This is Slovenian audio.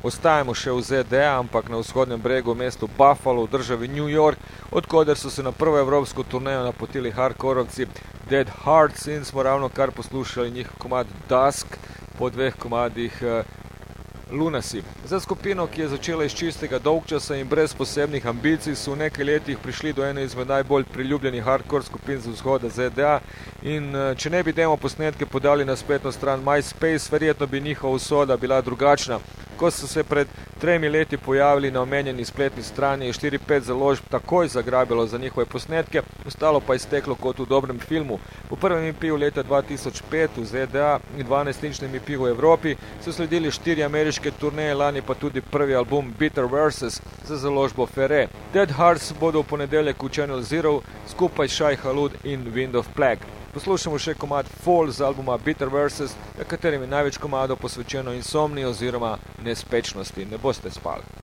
Ostajamo še v ZDA, ampak na vzhodnem bregu v mestu Buffalo v državi New York, odkoder so se na prvo evropsko turnejo napotili hardkorovci Dead Hearts in smo ravno kar poslušali njihov komad Dusk po 2 komadih Lunacy. Za skupino, ki je začela iz čistega dolgčasa in brez posebnih ambicij, so v nekaj letih prišli do ene izmed najbolj priljubljenih hardcore skupin z vzhoda ZDA in če ne bi demo posnetke podali na spletno stran MySpace, verjetno bi njihova usoda bila drugačna. Ko so se pred 3 leti pojavili na omenjeni spletni strani, je 4-5 založb takoj zagrabilo za njihove posnetke, ostalo pa je steklo kot v dobrem filmu. Po prvem EP-ju leta 2005 v ZDA in 12-inčnem EP-ju v Evropi so sledili 4 ameriške turneje, lani pa tudi prvi album Bitter Verses za založbo Ferre. Dead Hearts bodo v ponedeljek v Channel Zero skupaj s Shai Hulud in Wind of Plague. Poslušamo še komad Fall z albuma Bitter Verses, na katerem je največ komadov posvečeno insomniji oziroma nespečnosti. Ne boste spali.